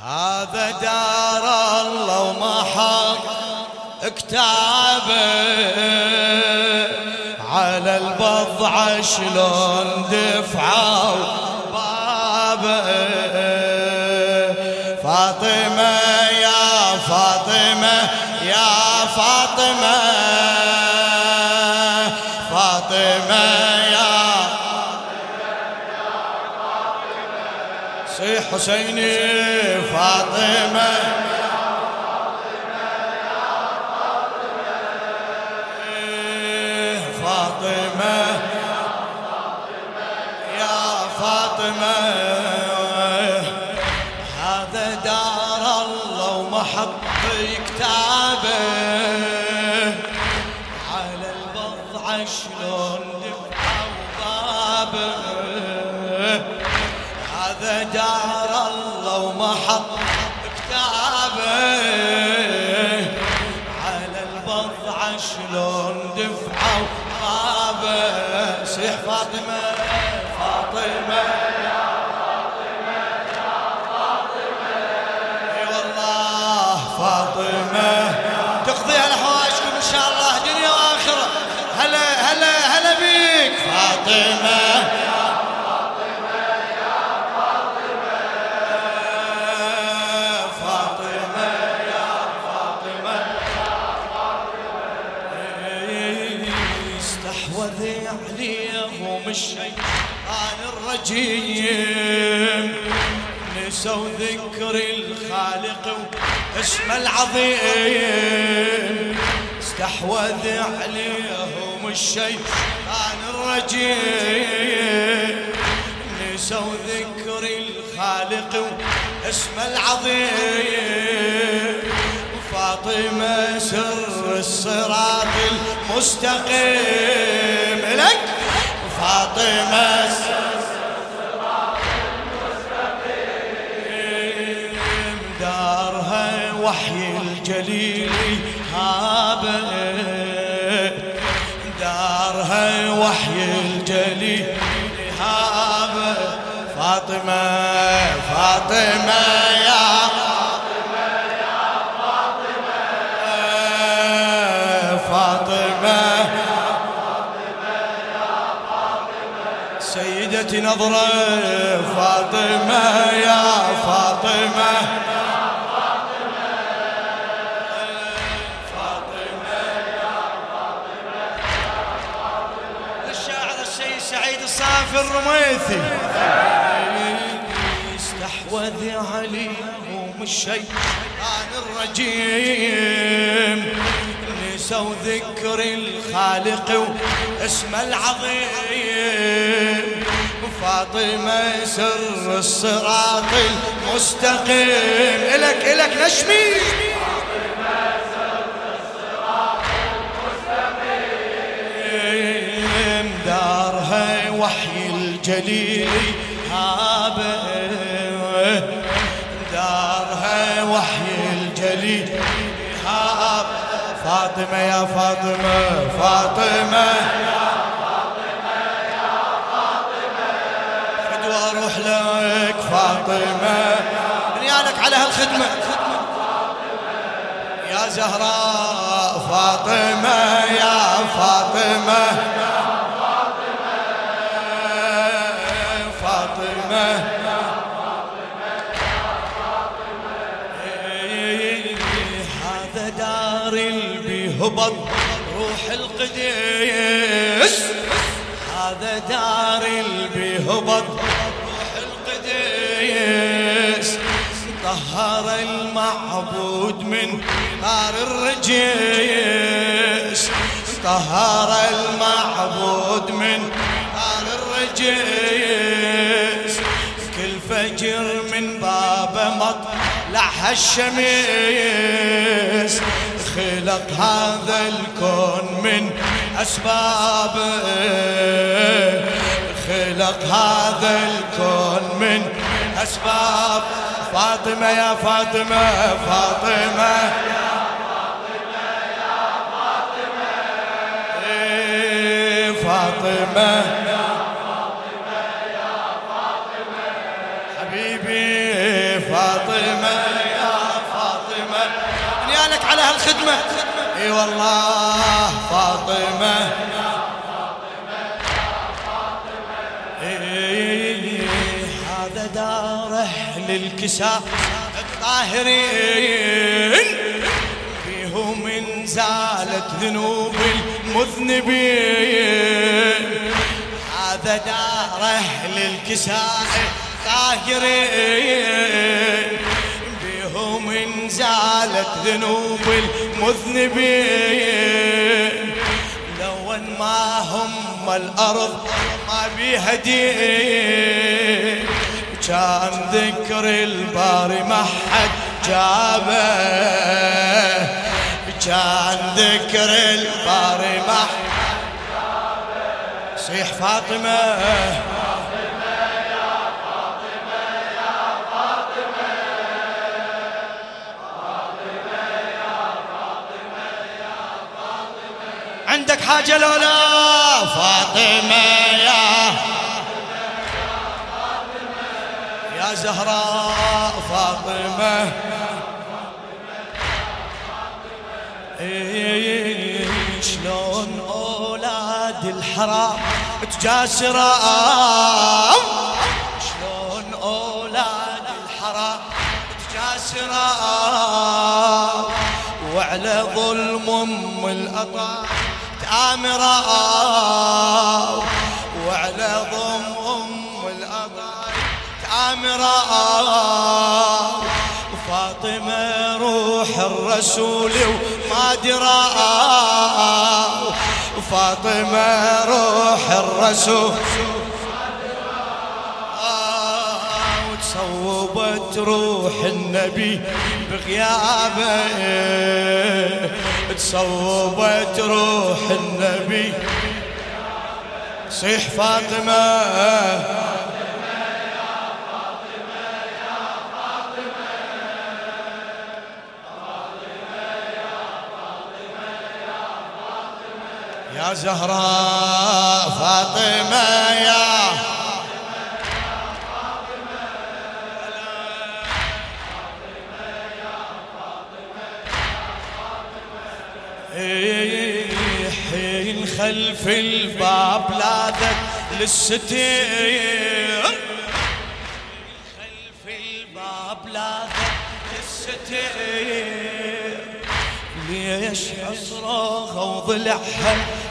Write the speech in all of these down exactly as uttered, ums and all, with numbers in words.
هذا دار الله وما حق كتابه على البضعة شلون دفعوا بابه. فاطمة يا فاطمة يا فاطمة فاطمة يا صيح حسيني فاطمة فاطمة يا فاطمة. هذا دار الله ومحط كتابه على البضعة شلون دفعوا بابه. هذا دار الله ومحط كتابه على البضعة شلون دفعوا بابه. صيح فاطمة فاطمة يا فاطمة يا فاطمة اي والله فاطمة تقضيها لحوائجكم ان شاء الله دنيا واخرة. هلا هلا هلا بيك فاطمة عليهم الشيطان الرجيم نسوا ذكر الخالق واسم العظيم. استحوذ عليهم الشيطان الرجيم نسوا ذكر الخالق واسم العظيم. فاطمة سر الصراط المستقيم لك فاطمة سر الصراط المستقيم. دارها وحي الجليل هابه دارها وحي الجليل هابه. فاطمة فاطمة يا سيدتي نظرة فاطمة يا فاطمة فاطمة يا فاطمة. الشاعر السيد سعيد الصافي الرميثي استحوذ عليهم الشيطان الرجيم نسوا ذكر الخالق واسم العظيم. فاطمة سر الصراط المستقيم إلك إلك نشمي. فاطمة سر الصراط المستقيم دارها وحي الجليل هابه دارها وحي الجليل هابه. فاطمة يا فاطمة فاطمة يا فاطمة يا فاطمة فدوى أروح لك فاطمة بنيالك على هالخدمة يا زهراء فاطمة يا فاطمة فاطمة هذا دار البهبط روح القديس. هذا دار البهبط روح القديس. طهر المعبود من نار الرجيس. طهر المعبود من نار الرجيس. كل فجر من باب مطلعها الشمس. خلق هذا الكون من أسبابه. خلق هذا الكون من أسباب. فاطمة يا فاطمة فاطمة يا فاطمة يا فاطمة فاطمة يا فاطمة يا فاطمة حبيبي فاطمة فاطمة يا فاطمة نيالك على هالخدمة. اي والله فاطمة هذا داره للكساء الطاهرين فيهم من زالت ذنوب المذنبين. هذا داره للكساء الطاهرين فيهم من زالت ذنوب المذنبين. لو ان ما هم الأرض ما بيها دين كان ذكر الباري ما حد جابه. كان ذكر الباري ما حد جابه. صيح فاطمة فاطمة يا فاطمة يا فاطمة فاطمة يا فاطمة يا فاطمة. عندك حاجة لولا فاطمة يا يا زهراء فاطمة إيه شلون أولاد الحرام تجاسرام. شلون أولاد الحرام تجاسرام وعلى ظلم أم الأطاع تآمرام. وعلى ظلم أم الأطاع تآمرام. فاطمة روح الرسول وما درى. فاطمة روح الرسول وتصوبت روح النبي بغيابه. تصوبت روح النبي. صيح فاطمة يا زهراء فاطمة يا حين خلف الباب لاذت للستير. خلف الباب لاذت للستير. ليش حصرها وضلعها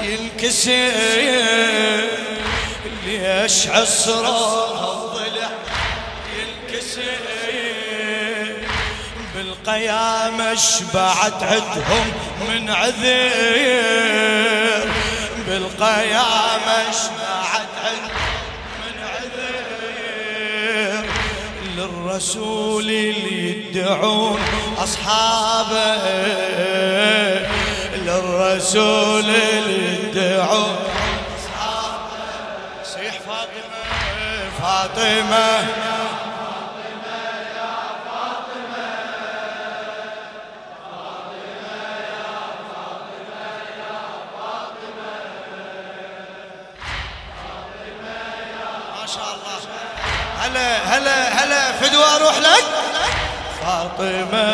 ينكسر. ليش حصرها وضلعها ينكسر. بالقيامة شبعت عدهم من عذير. بالقيامة شبعت عدهم من عذير. للرسول اللي يدعون أصحابه. للرسول اللي يدعون أصحابه. صيح فاطمة فاطمة هلا هلا هلا فدوى اروح لك فاطمة.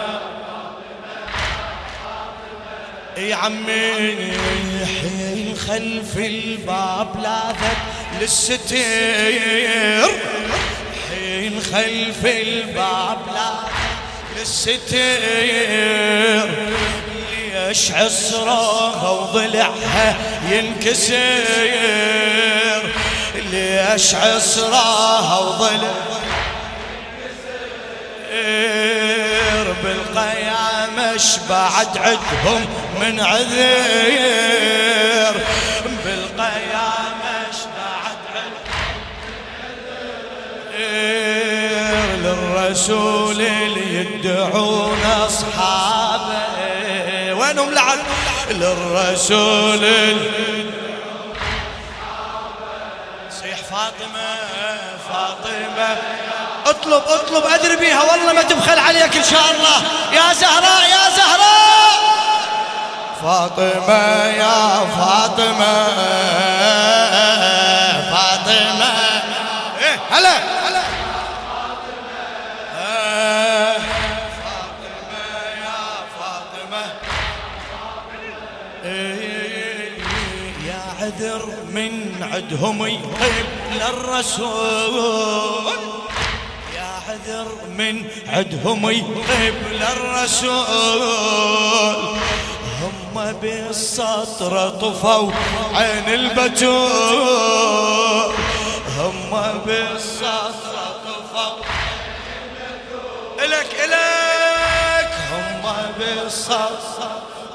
اي عمي حين خلف الباب لاذت للستير. حين خلف الباب لاذت للستير. ليش عصرها وضلعها ينكسر. ليش عصرها وضلعها بالقيامة شبعت عدهم من عذير. بالقيامة شبعت عدهم من عذير. للرسول اللي يدعون أصحابه وينهم لعد. للرسول صيح فاطمة فاطمة اطلب اطلب ادري بيها والله ما تبخل عليك ان شاء الله. يا زهراء يا زهراء فاطمة يا فاطمة فاطمة إيه هلا هلا من عدهم يحب للرسول، يا عذر من عدهم يحب للرسول، هم بالسطر طفوا عين البتول، هم بالسطر طفوا إلك إلك، هم بالسطر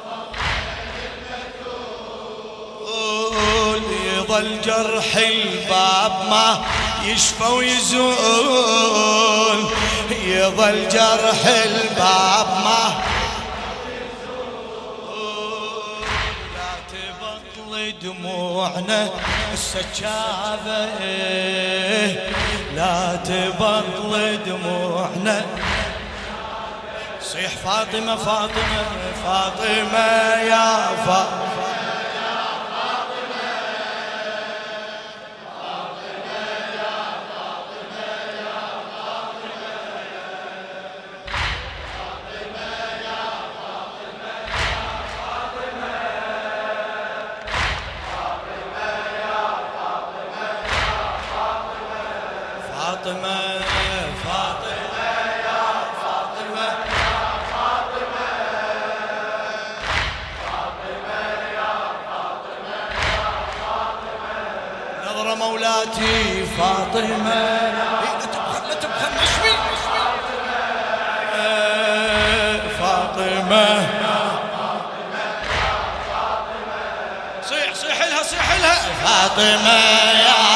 يظل جرح الباب ما يشفى ويزول، يظل جرح الباب ما لا تبطل دموعنا السجابة، لا تبطل دموعنا. صيح فاطمة فاطمة فاطمة يا فاطمة، فاطمة فاطمة يا فاطمة، فاطمة يا فاطمة يا فاطمة، نظرة مولاتي فاطمة، لا تبخل لا تبخل نشمي فاطمة، صيح صيح لها صيح لها فاطمة يا